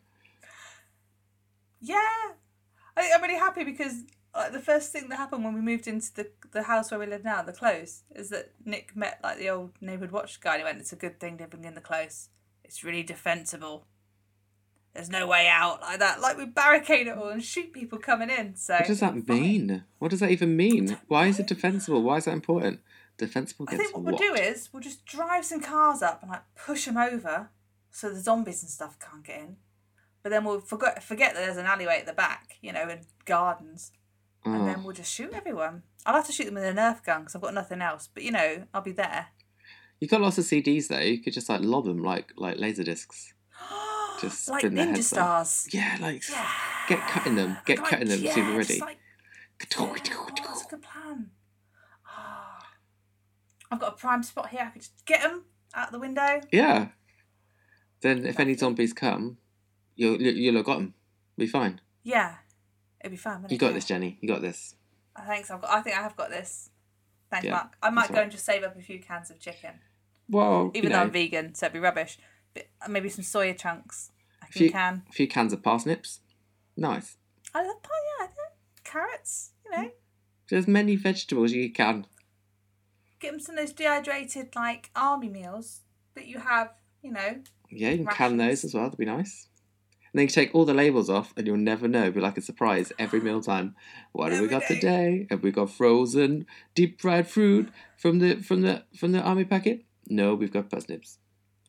Yeah. I, I'm really happy because like, the first thing that happened when we moved into the the house where we live now, the close, is that Nick met like the old neighbourhood watch guy and he went, it's a good thing living in the close. It's really defensible. There's no way out like that. Like we barricade it all and shoot people coming in. So What does that it's fine. mean? What does that even mean? Why is it defensible? Why is that important? Defensible I against think what, what? we'll do is we'll just drive some cars up and like push them over so the zombies and stuff can't get in. But then we'll forget forget that there's an alleyway at the back, you know, and gardens. Oh. And then we'll just shoot everyone. I'll have to shoot them with a Nerf gun because I've got nothing else. But, you know, I'll be there. You've got lots of C Ds though. You could just like lob them like like laser discs. Just like spin their Ninja heads off. Stars. Yeah, like Yeah. get cutting them. Get Like, cutting them yeah, super just ready. Like, oh, that's a good plan. Oh, I've got a prime spot here. I could just get them out the window. Yeah. Then if any zombies come, you'll you'll have got them. Be fine. Yeah. It'd be fun, wouldn't You it? got Yeah. this, Jenny. You got this. I think so. I've got, I think I have got this. Thanks, Yeah, Mark. I might that's go right. and just save up a few cans of chicken. Well, Even you though know, I'm vegan, so it'd be rubbish. But maybe some soya chunks. I a can few, can. a few cans of parsnips. Nice. I love pie, yeah. I think. Carrots, you know. There's many vegetables you can. Get them some of those dehydrated, like, army meals that you have, you know. Yeah, you can can those Rations. as well. That'd be nice. And then you can take all the labels off, and you'll never know. It'll be like a surprise every meal time. What have we Every got day. today? Have we got frozen deep fried fruit from the from the from the army packet? No, we've got parsnips.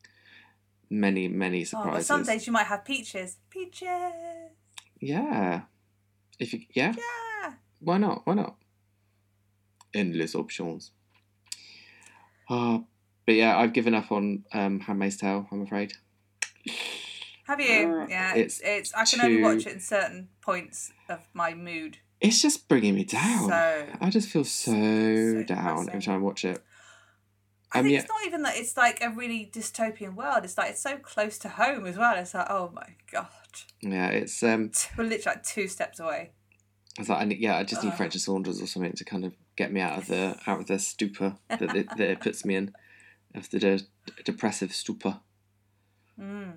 Many many Oh, surprises. but some days you might have peaches. Peaches. Yeah. If you yeah, Yeah. why not? Why not? Endless options. Ah, but yeah, I've given up on um, Handmaid's Tale. I'm afraid. Have you? Yeah. It's It's. it's I can only too- watch it in certain points of my mood. It's just bringing me down. So. I just feel so, so down every depressing. time I watch it. I Um, think yeah. it's not even that it's like a really dystopian world. It's like it's so close to home as well. It's like, oh my god. Yeah, it's um, We're literally like two steps away. it's like I need, yeah, I just need Ugh. French Saunders or something to kind of get me out of the out of the stupor that it, that it puts me in, of the de- depressive stupor. Mm.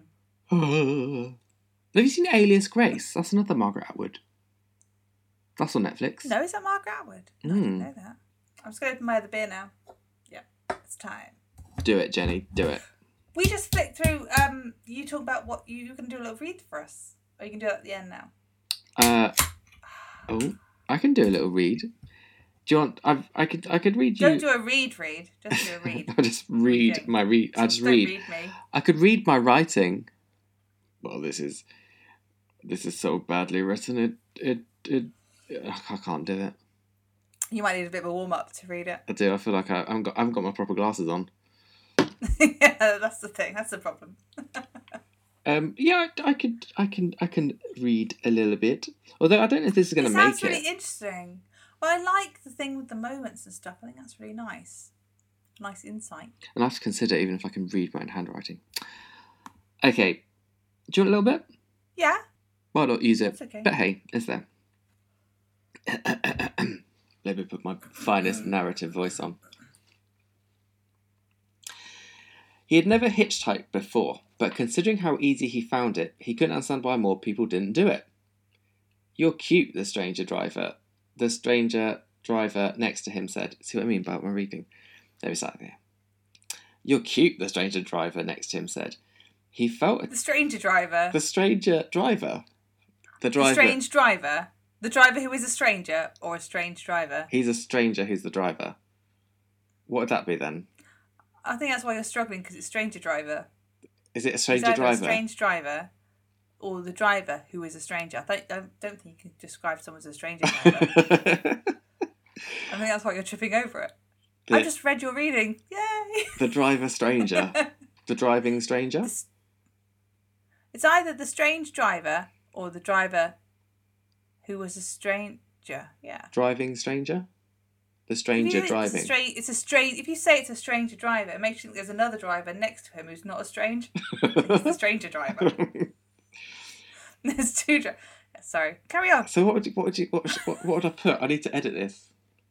Have you seen Alias Grace? That's another Margaret Atwood. That's on Netflix. No, is that Margaret Atwood? No, I Mm. didn't know that. I'm just going to open my other beer now. Yep, it's time. Do it, Jenny. Do it. We just flicked through. Um, you talk about what you, you can do a little read for us, or you can do it at the end now. Uh, oh, I can do a little read. Do you want? I I could I could read you. Don't do a read, read. Just do a read. I'll just read Reading. my read. I'll just Don't read. read me. I could read my writing. Well, this is this is so badly written. It it it. I can't do it. You might need a bit of a warm up to read it. I do. I feel like I, I haven't got I haven't got my proper glasses on. Yeah, that's the thing. That's the problem. Um. Yeah. I, I could. I can. I can read a little bit. Although I don't know if this is going It to make sounds really it. interesting. Well, I like the thing with the moments and stuff. I think that's really nice. Nice insight. And I have to consider even if I can read my own handwriting. Okay. Do you want a little bit? Yeah. Why not use it? That's okay. But hey, it's there. Let me put my finest narrative voice on. He had never hitchhiked before, but considering how easy he found it, he couldn't understand why more people didn't do it. You're cute, the stranger driver. The stranger driver next to him said. See what I mean by my reading? There we start there. You're cute, the stranger driver next to him said. He felt... The stranger driver. The stranger driver. The driver. The strange driver. The driver who is a stranger or a strange driver. He's a stranger who's the driver. What would that be then? I think that's why you're struggling, because it's stranger driver. Is it a It's stranger either driver? a strange driver or the driver who is a stranger. I, th- I don't think you can describe someone as a stranger driver. I think that's why you're tripping over it. The, I just read your reading. Yay! the driver stranger. The driving stranger? It's either the strange driver or the driver who was a stranger. Yeah. Driving stranger? The stranger If you- driving. It's a, stra- it's a strange. If you say it's a stranger driver, it makes you think there's another driver next to him who's not a strange. He's the stranger driver. There's two drivers. Sorry, carry on. So what would you what would you what, what, what would I put? I need to edit this.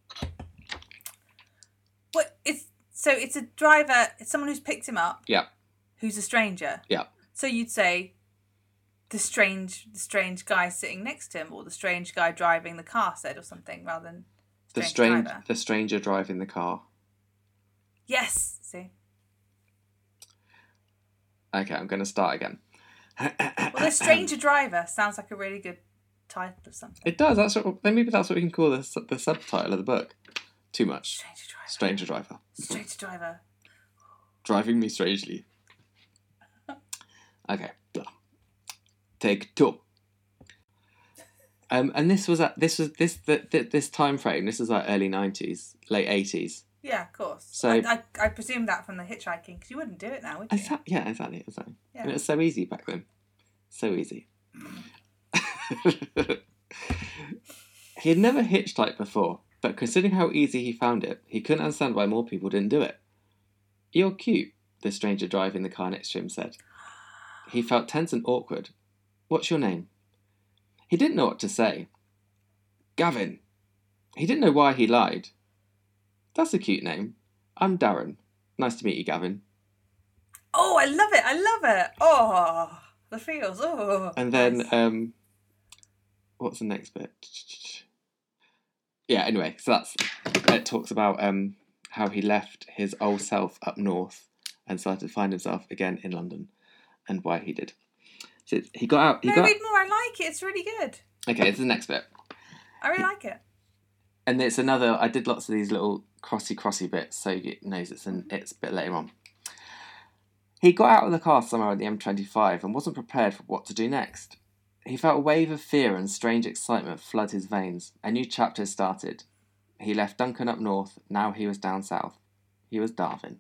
What it's so it's a driver. It's someone who's picked him up. Yeah. Who's a stranger. Yeah. So you'd say the strange, the strange guy sitting next to him, or the strange guy driving the car said, or something, rather than The strange strange driver. the stranger driving the car. Yes. See. Okay, I'm gonna start again. Well, the stranger driver sounds like a really good title of something. It does. That's what. Maybe that's what we can call the su- the subtitle of the book. Too much. Stranger driver. Stranger driver. Stranger driver. Driving me strangely. Okay. Blah. Take two. Um, and this was at this was this the, the, this time frame. This was like early nineties, late eighties. Yeah, of course. So- I, I, I presume that from the hitchhiking, because you wouldn't do it now, would you? Exa- yeah, exactly, exactly. Yeah. And it was so easy back then. So easy. He had never hitchhiked before, but considering how easy he found it, he couldn't understand why more people didn't do it. You're cute, the stranger driving the car next to him said. He felt tense and awkward. What's your name? He didn't know what to say. Gavin. He didn't know why he lied. That's a cute name. I'm Darren. Nice to meet you, Gavin. Oh, I love it. I love it. Oh, the feels. Oh. And then, nice. um, what's the next bit? Yeah, anyway, so that's, it talks about um, how he left his old self up north and started to find himself again in London and why he did. So he got out. He no, got read more. I like it. It's really good. Okay, it's the next bit. I really like it. And it's another, I did lots of these little crossy crossy bits, so it knows it's, an, it's a bit later on. He got out of the car somewhere on the M twenty-five and wasn't prepared for what to do next. He felt a wave of fear and strange excitement flood his veins. A new chapter started. He left Duncan up north, now he was down south. He was Darwin.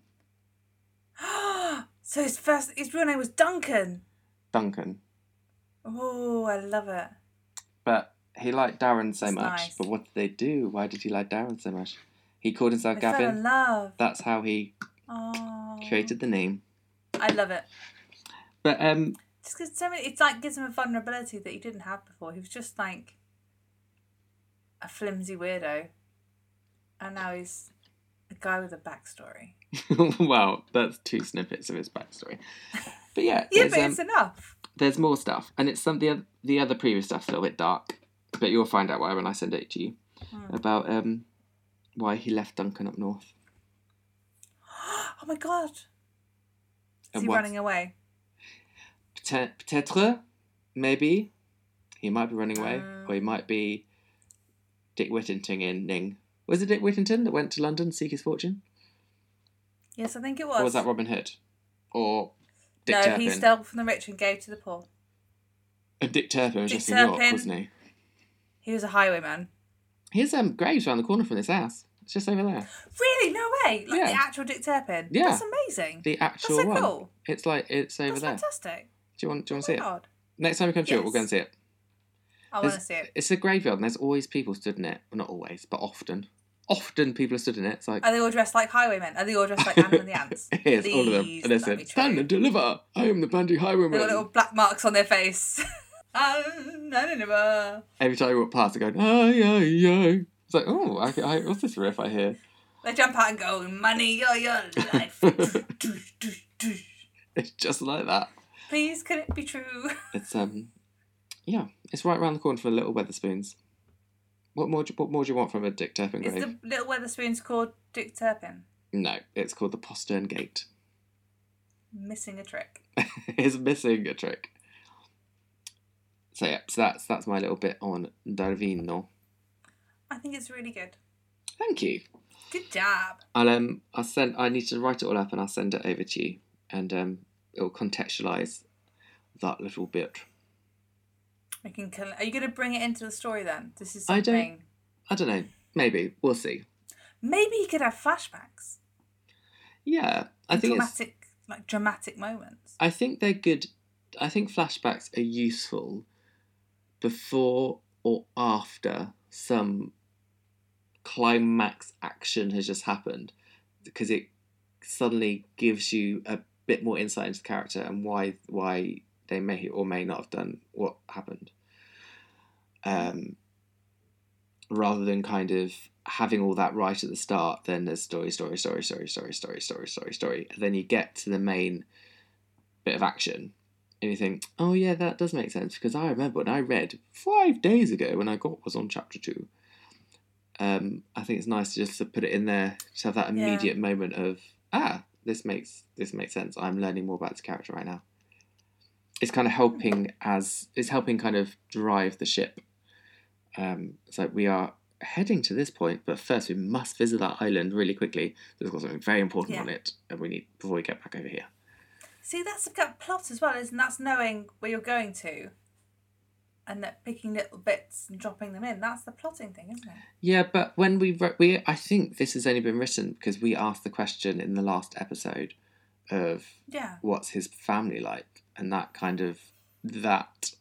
So his first, his real name was Duncan. Duncan. Oh, I love it. But he liked Darren so That's much. nice. But what did they do? Why did he like Darren so much? He called himself They fell in Gavin. love. That's how he Oh, created the name. I love it. But um, Just because so many, it's like gives him a vulnerability that he didn't have before. He was just like a flimsy weirdo, and now he's a guy with a backstory. wow, that's two snippets of his backstory. But yeah, Yeah, there's, but um, it's enough. there's more stuff, and it's some the other, the other previous stuff's a little bit dark, but you'll find out why when I send it to you Hmm. about um why he left Duncan up north. Oh my god! Is And he what- running away? Peut- Peut-être, maybe he might be running away, Um. or he might be Dick Whittington in Ning. Was it Dick Whittington that went to London to seek his fortune? Yes, I think it was. Or was that Robin Hood? Or Dick no, Turpin? he stole from the rich and gave to the poor. And Dick Turpin was Dick just in York, Turpin. wasn't he? He was a highwayman. His um, grave's around the corner from this house. It's just over there. Really? No way? Like Yeah. the actual Dick Turpin? Yeah. That's amazing. The actual That's so one. cool. It's like, it's over That's there. fantastic. Do you want, do you want to Oh see my it? God. Next time we come to York, Yes. we'll go and see it. I want to There's- see it. It's a graveyard and there's always people stood in it. Well, not always, but often. Often people are stood in it. It's like... Are they all dressed like highwaymen? Are they all dressed like Anna and the Ants? It is, all of them. Please, And they let said, me try. stand and deliver. I am the bandy They've got highwayman. little black marks on their face. And I never. Every time we walk past, they're going, ay, ay, ay. It's like, oh, I, I, what's this riff I hear? They jump out and go, money, you're your life. It's just like that. Please, can it be true? It's, um, yeah, it's right around the corner for Little Weatherspoons. What more, do, what more do you want from a Dick Turpin Is grave? the little Weatherspoons called Dick Turpin? No, it's called the Postern Gate. Missing a trick. It's missing a trick. So yeah, so that's that's my little bit on Darwino. I think it's really good. Thank you. Good job. I'll um I'll send I need to write it all up and I'll send it over to you and um it'll contextualise that little bit. We can. Col- Are you going to bring it into the story then? This is I something. don't- I don't know. Maybe. We'll see. Maybe he could have flashbacks. Yeah. I think it's dramatic, like dramatic moments. I think they're good. I think flashbacks are useful before or after some climax action has just happened because it suddenly gives you a bit more insight into the character and why why they may or may not have done what happened. Um, rather than kind of having all that right at the start, then there's story, story, story, story, story, story, story, story, story. And then you get to the main bit of action and you think, oh yeah, that does make sense because I remember when I read five days ago when I got was on chapter two. Um, I think it's nice to just to put it in there, to have that immediate yeah. moment of ah, this makes this makes sense. I'm learning more about this character right now. It's kind of helping as it's helping kind of drive the ship. Um, it's like we are heading to this point, but first we must visit that island really quickly. There's got something very important yeah. on it, and we need before we get back over here. See, that's a good plot as well, isn't it? That's knowing where you're going to, and that picking little bits and dropping them in. That's the plotting thing, isn't it? Yeah, but when we wrote, we I think this has only been written because we asked the question in the last episode of yeah. what's his family like, and that kind of that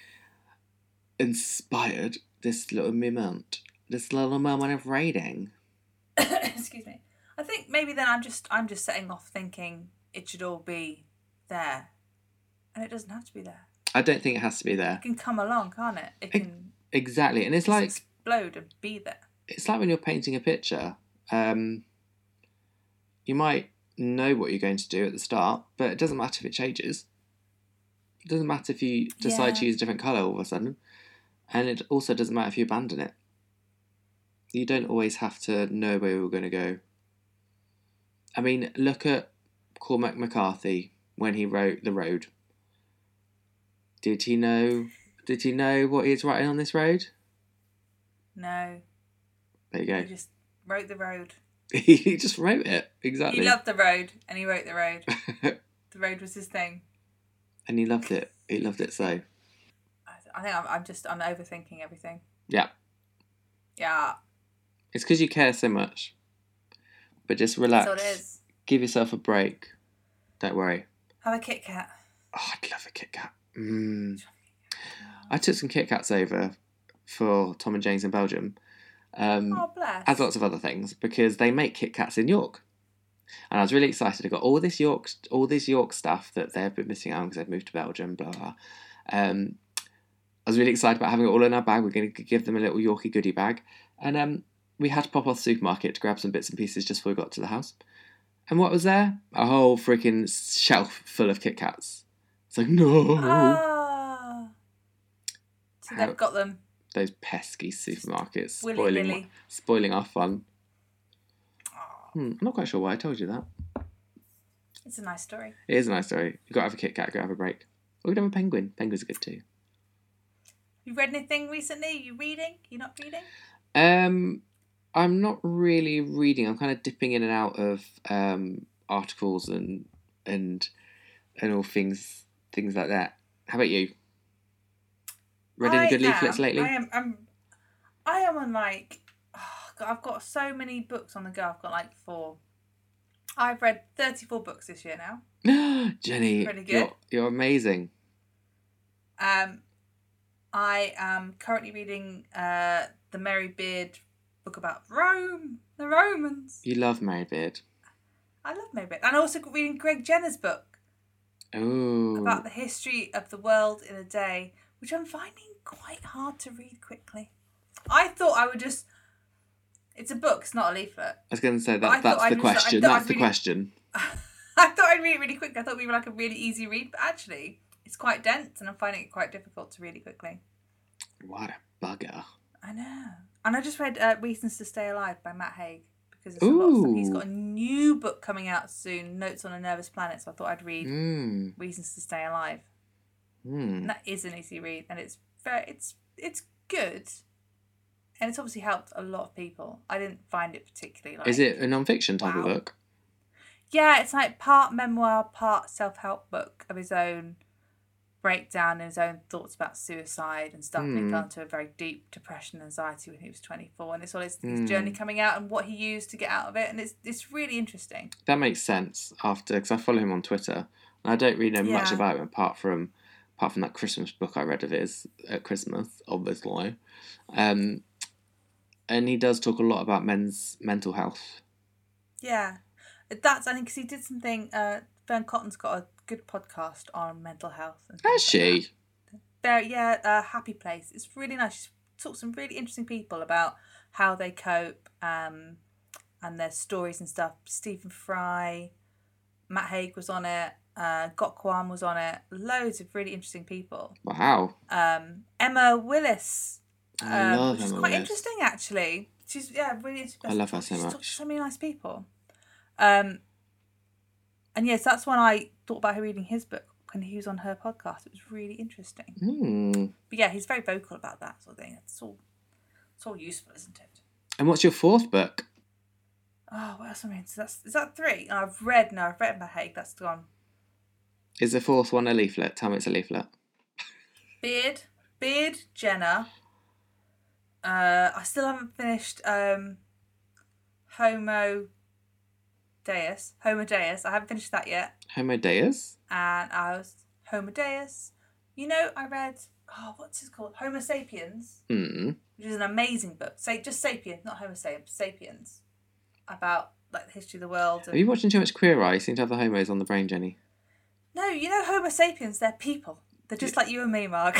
inspired this little moment, this little moment of writing. Excuse me. I think maybe then I'm just I'm just setting off thinking it should all be there, and it doesn't have to be there. I don't think it has to be there. It can come along, can't it? It can exactly, and it's like explode and be there. It's like when you're painting a picture. Um, you might know what you're going to do at the start, but it doesn't matter if it changes. It doesn't matter if you decide yeah. to use a different colour all of a sudden, and it also doesn't matter if you abandon it. You don't always have to know where you're going to go. I mean, look at Cormac McCarthy when he wrote The Road. Did he know? Did he know what he was writing on this road? No. There you go. He just wrote the road. He just wrote it exactly. He loved the road, and he wrote the road. The road was his thing, and he loved it. He loved it so. I think I'm, I'm just I'm overthinking everything. Yeah. Yeah. It's because you care so much. But just relax. That's what it is. Give yourself a break. Don't worry. Have a Kit Kat. Oh, I'd love a Kit Kat. Mm. I took some Kit Kats over for Tom and James in Belgium. Um, oh, bless. As lots of other things, because they make Kit Kats in York. And I was really excited. I got all this York, all this York stuff that they've been missing out because they've moved to Belgium, blah, blah. Um, I was really excited about having it all in our bag. We're going to give them a little Yorkie goodie bag. And um, we had to pop off the supermarket to grab some bits and pieces just before we got to the house. And what was there? A whole freaking shelf full of Kit Kats. It's like, no. Ah. So How, they've got them. Those pesky supermarkets spoiling, Willy-nilly. spoiling our fun. Oh. Hmm, I'm not quite sure why I told you that. It's a nice story. It is a nice story. You've got to have a Kit Kat, go have a break. Or you could have a penguin. Penguins are good too. You read anything recently? Are you reading? You not reading? Um, I'm not really reading. I'm kind of dipping in and out of um, articles and and and all things things like that. How about you? Read any I good leaflets am. I lately? am. I'm. I am on like. Oh God, I've got so many books on the go. I've got like four. I've read thirty-four books this year now. Jenny, Pretty good. you're you're amazing. Um, I am currently reading uh the Mary Beard book about Rome, the Romans. You love Mary Beard. I love Mary Beard, and I'm also reading Greg Jenner's book Oh. about the history of the world in a day, which I'm finding quite hard to read quickly. I thought I would just. It's a book, it's not a leaflet. I was going to say But I that. That's thought the I'd just- question. I thought That's I'd the really- question. I thought I'd read it really quick. I thought we were like a really easy read, but actually, it's quite dense, and I'm finding it quite difficult to read it quickly. What a bugger. I know. And I just read uh, Reasons to Stay Alive by Matt Haig, because there's a lot of stuff. He's Ooh. got a new book coming out soon, Notes on a Nervous Planet, so I thought I'd read Mm. Reasons to Stay Alive. Mm. And that is an easy read, and it's very, it's it's good, and it's obviously helped a lot of people. I didn't find it particularly like. Is it a non-fiction type of Wow. book? Yeah, it's like part memoir, part self-help book of his own breakdown and his own thoughts about suicide and stuff. And he Mm. fell into a very deep depression and anxiety when he was twenty-four, and it's all his, his Mm. journey coming out and what he used to get out of it, and it's it's really interesting. That makes sense after because I follow him on Twitter and I don't really know much Yeah. about him apart from apart from that Christmas book I read of his at Christmas, obviously. Um, and he does talk a lot about men's mental health. Yeah, that's I think because he did something. Uh, Fern Cotton's got a good podcast on mental health. And Has things like that. she? There, yeah, uh, Happy Place. It's really nice. She's talked to some really interesting people about how they cope, um, and their stories and stuff. Stephen Fry, Matt Haig was on it. Uh, Got Kwan was on it. Loads of really interesting people. Wow. Um, Emma Willis, I um, love which is Emma quite Willis. interesting actually. She's yeah really interesting. I love her so She's much. talked to so many nice people. Um, and yes, that's when I thought about her reading his book when he was on her podcast. It was really interesting. Mm. But yeah, he's very vocal about that sort of thing. It's all, it's all useful, isn't it? And what's your fourth book? Oh, what else am I reading? So that's is that three? And I've read no, I've read Emma Haig. That's gone. Is the fourth one a leaflet? Tell me it's a leaflet. Beard, Beard, Jenner. Uh, I still haven't finished um, Homo Deus. Homo Deus. I haven't finished that yet. Homo Deus? And I was Homo Deus. You know, I read oh, what's it called? Homo Sapiens, Mm. which is an amazing book. Say just Sapiens, not Homo Sapiens. Sapiens, about like the history of the world. Are And... you watching too much Queer Eye? You seem to have the homos on the brain, Jenny. No, you know Homo Sapiens. They're people. They're just like you and me, Mark.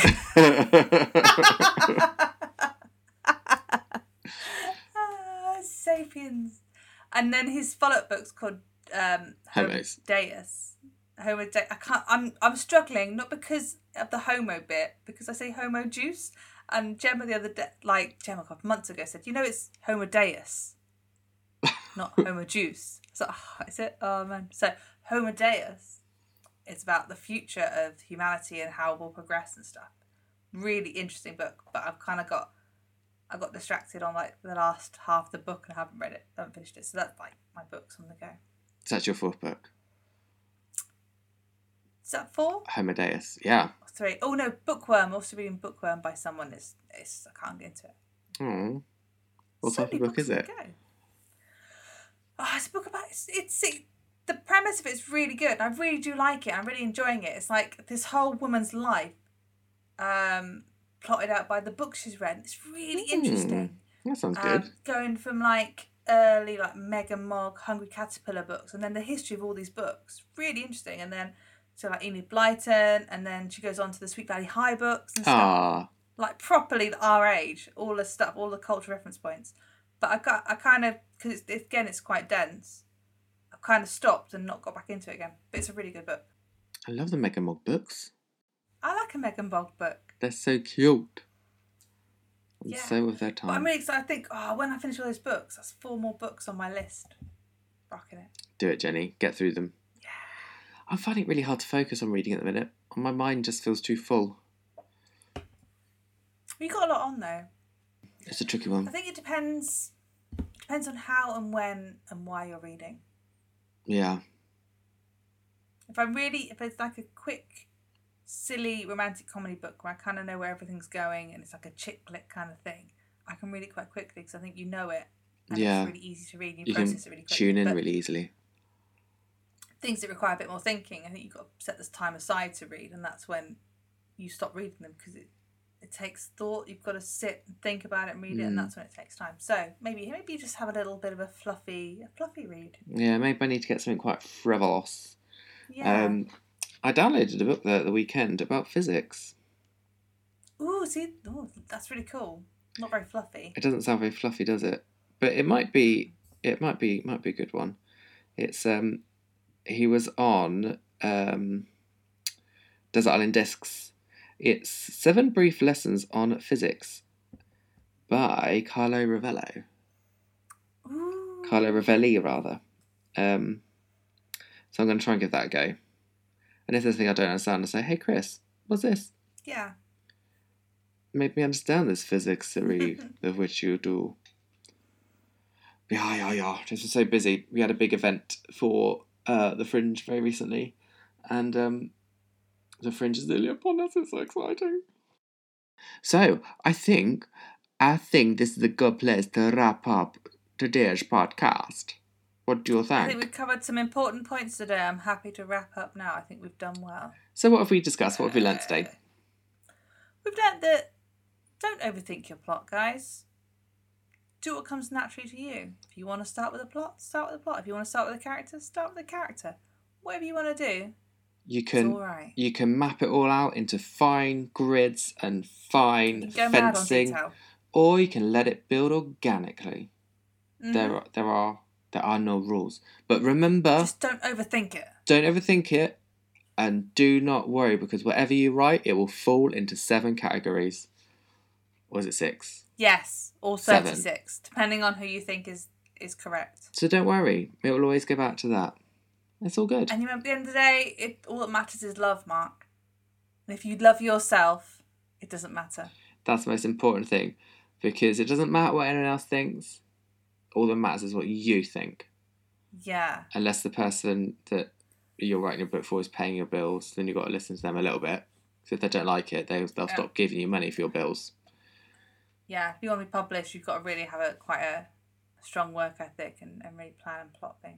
Ah, Sapiens. And then his follow-up book's called um, Homo Homos. Deus. Homo De- I can't. I'm. I'm struggling not because of the homo bit, because I say homo juice. And Gemma the other day, like Gemma a couple months ago, said, "You know, it's Homo Deus, not Homo juice." So oh, is it? Oh man. So Homo Deus. It's about the future of humanity and how we'll progress and stuff. Really interesting book, but I've kind of got. I got distracted on like the last half of the book and I haven't read it. I haven't finished it. So that's like my books on the go. So that's your fourth book. Is that four Homo Deus. Yeah. or three? Oh no, Bookworm. Also reading Bookworm by someone. It's, it's I can't get into it. Oh. What So type of many book is books it? on the go. Oh, it's a book about it's, it's it, the premise of it's really good. I really do like it. I'm really enjoying it. It's like this whole woman's life, um, plotted out by the books she's read. It's really Hmm. interesting. That sounds Um, good. going from like early like Megan Mogg, Hungry Caterpillar books, and then the history of all these books. Really interesting. And then so like Enid Blyton, and then she goes on to the Sweet Valley High books and stuff. Ah. Like properly our age, all the stuff, all the cultural reference points. But I got, I kind of, because it's, again it's quite dense. I kind of stopped and not got back into it again. But it's a really good book. I love the Megan Mogg books. I like a Megan Mogg book. They're so cute. And Yeah. so of their But I'm time. really excited. I think, oh, when I finish all those books, that's four more books on my list. Rocking it. Do it, Jenny. Get through them. Yeah. I'm finding it really hard to focus on reading at the minute. My mind just feels too full. You got a lot on though. It's a tricky I one. think it depends depends on how and when and why you're reading. Yeah. If I really, if it's like a quick, silly romantic comedy book where I kind of know where everything's going and it's like a chick flick kind of thing, I can read it quite quickly because I think you know it and Yeah. it's really easy to read and you, You process can it really quickly. tune in But really easily. things that require a bit more thinking, I think you've got to set this time aside to read, and that's when you stop reading them because it, it takes thought. You've got to sit and think about it and read it, and Mm. that's when it takes time. So maybe maybe you just have a little bit of a fluffy a fluffy read. Yeah, maybe I need to get something quite frivolous. Yeah. Um, I downloaded a book the, the weekend about physics. Ooh, see, ooh, that's really cool. Not very fluffy. It doesn't sound very fluffy, does it? But it might be. It might be. Might be a good one. It's um. He was on um. Desert Island Discs. It's Seven Brief Lessons on Physics by Carlo Ravello. Ooh. Carlo Ravelli, rather. Um. So I'm going to try and give that a go. And if there's anything I don't understand, I'll say, "Hey, Chris, what's this? Yeah. Made me understand this physics theory of which you do." Yeah, yeah, yeah. This was so busy. We had a big event for uh, the Fringe very recently, and um, the Fringe is nearly upon us. It's so exciting. So I think, I think this is a good place to wrap up today's podcast. What do you think? I think we've covered some important points today. I'm happy to wrap up now. I think we've done well. So what have we discussed? What have we learnt today? We've learnt that don't overthink your plot, guys. Do what comes naturally to you. If you want to start with a plot, start with a plot. If you want to start with a character, start with a character. Whatever you want to do, You can it's all right. you can map it all out into fine grids and fine You can go mad on fencing, detail. or you can let it build organically. Mhm. There are there are there are no rules. But remember, Just don't overthink it. don't overthink it, and do not worry, because whatever you write, it will fall into seven categories. Or is it six? Yes, or Seven. thirty-six, depending on who you think is, is correct. So don't worry, it will always go back to that. It's all good. And you remember, at the end of the day, it, all that matters is love, Mark. And if you love yourself, it doesn't matter. That's the most important thing, because it doesn't matter what anyone else thinks. All that matters is what you think. Yeah. Unless the person that you're writing a book for is paying your bills, then you've got to listen to them a little bit. Because if they don't like it, they, they'll Yeah. stop giving you money for your bills. Yeah, if you want to be published, you've got to really have a quite a strong work ethic and, and really plan and plot things.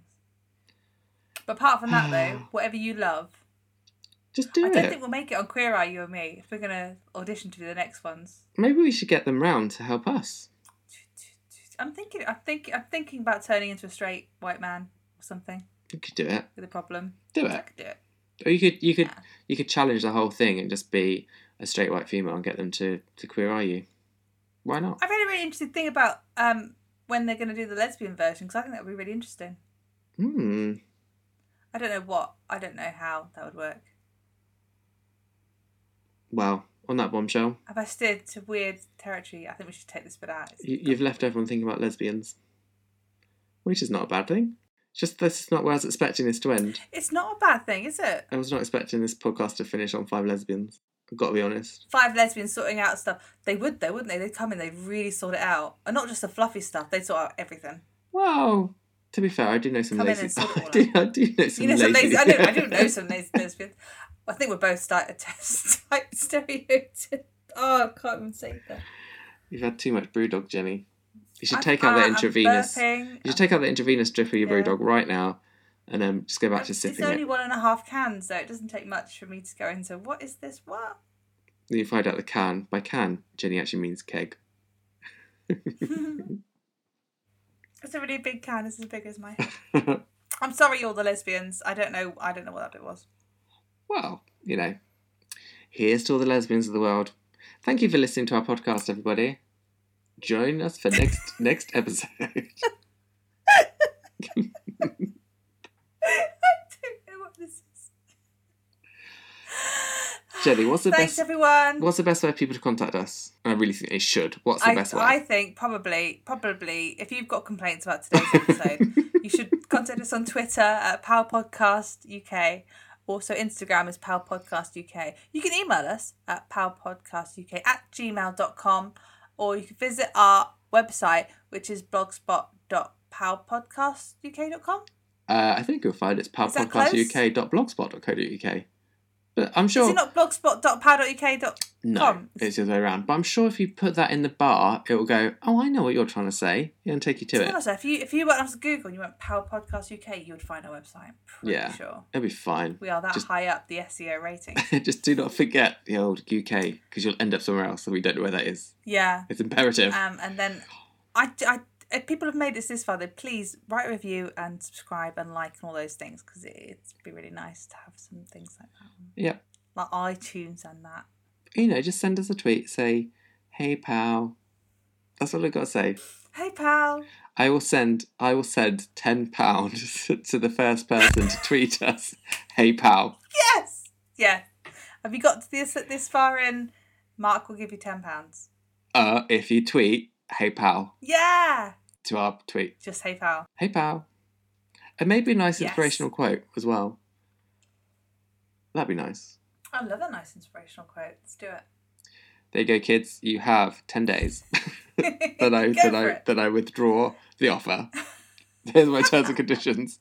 But apart from that, though, whatever you love, Just do I it. don't think we'll make it on Queer Eye, you and me, if we're going to audition to do the next ones. Maybe we should get them round to help us. I'm thinking. I think. I'm thinking about turning into a straight white man or something You could do it. with a problem. Do I it. could do it. Or you could you could Yeah. you could challenge the whole thing and just be a straight white female and get them to, to queer eye you. Why not? I read a really interesting thing about um when they're going to do the lesbian version, because I think that would be really interesting. Hmm. I don't know what. I don't know how that would work. Well, on that bombshell, Have I steered to weird territory? I think we should take this bit out. It's- you, you've left everyone thinking about lesbians, which is not a bad thing. It's just this is not where I was expecting this to end. It's not a bad thing, is it? I was not expecting this podcast to finish on five lesbians. I've got to be honest. Five lesbians sorting out stuff. They would, though, wouldn't they? They'd come in, they'd really sort it out. And not just the fluffy stuff, they'd sort out everything. Well, to be fair, I do know some Come in lazy. and sort it all I, do, I do know some You know some lazy. lazy... I, know, I do know some lazy lesbians. I think we're both sti- type stereotypes. Oh, I can't even say that. You've had too much Brewdog, Jenny. You should I'm- take out uh, that I'm intravenous. burping. You should take out the intravenous drip of your Yeah. Brewdog right now, and um, just go back to It's sipping only it. one and a half cans, so it doesn't take much for me to go into, what is this? What? Then you find out the can. By can, Jenny actually means keg. It's a really big can. It's as big as my head. I'm sorry, all the lesbians. I don't know. I don't know what that bit was. Well, you know, here's to all the lesbians of the world. Thank you for listening to our podcast, everybody. Join us for next next episode. I don't know what this is. Jenny, what's the Thanks, best? everyone. What's the best way for people to contact us? I really think they should. What's the I, best way? I think probably, probably, if you've got complaints about today's episode, you should contact us on Twitter at Power Podcast U K. Also, Instagram is Power Podcast U K. You can email us at powerpodcastuk at gmail dot com, or you can visit our website, which is blogspot dot powpodcast u k dot com. Uh, I think you'll find it's Is that close? powpodcastuk dot blogspot dot co dot uk. But I'm sure... Is it not blogspot dot pow dot u k dot com? No, it's the other way around. But I'm sure if you put that in the bar, it will go, oh, I know what you're trying to say, and take you to, to it. Honest, if you if you went onto Google and you went Power Podcast U K, you would find our website. I'm pretty yeah, sure. It'll be fine. We are that Just, high up the S E O rating. just do not forget the old U K, because you'll end up somewhere else, and we don't know where that is. Yeah. It's imperative. Um, and then, I, I, if people have made it this far, then please write a review and subscribe and like and all those things, because it, it'd be really nice to have some things like that. Yep. Like iTunes and that. You know, just send us a tweet, say, hey pal. That's all I've got to say. Hey pal. I will send I will send ten pounds to the first person to tweet us, hey pal. Yes! Yeah. Have you got this this far in? Mark will give you ten pounds. Uh, if you tweet, hey pal. Yeah! To our tweet. Just hey pal. Hey pal. And maybe a nice Yes. inspirational quote as well. That'd be nice. I love a nice inspirational quote. Let's do it. There you go, kids. You have ten days. that I Go that for I it. that I withdraw the offer. Here's my terms and conditions.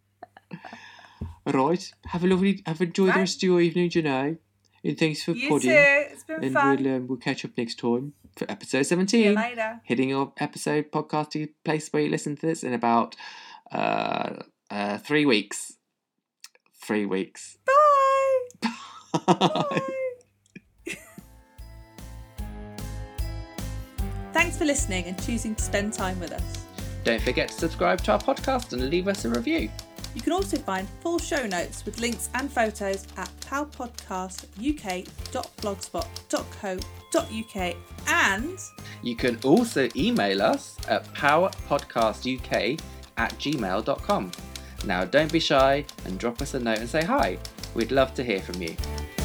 Right. Have a lovely have enjoyed Right. the rest of your evening, Janae. And thanks for You podding. too. It's been And fun. we'll um, we'll catch up next time for episode See you seventeen. later. Hitting your episode podcasting place where you listen to this in about uh, uh three weeks. Three weeks. Bye. Bye. Thanks for listening and choosing to spend time with us. Don't forget to subscribe to our podcast and leave us a review. You can also find full show notes with links and photos at powpodcast u k dot blogspot dot co dot u k, and You can also email us at powerpodcastuk at gmail dot com. Now don't be shy and drop us a note and say hi. We'd love to hear from you.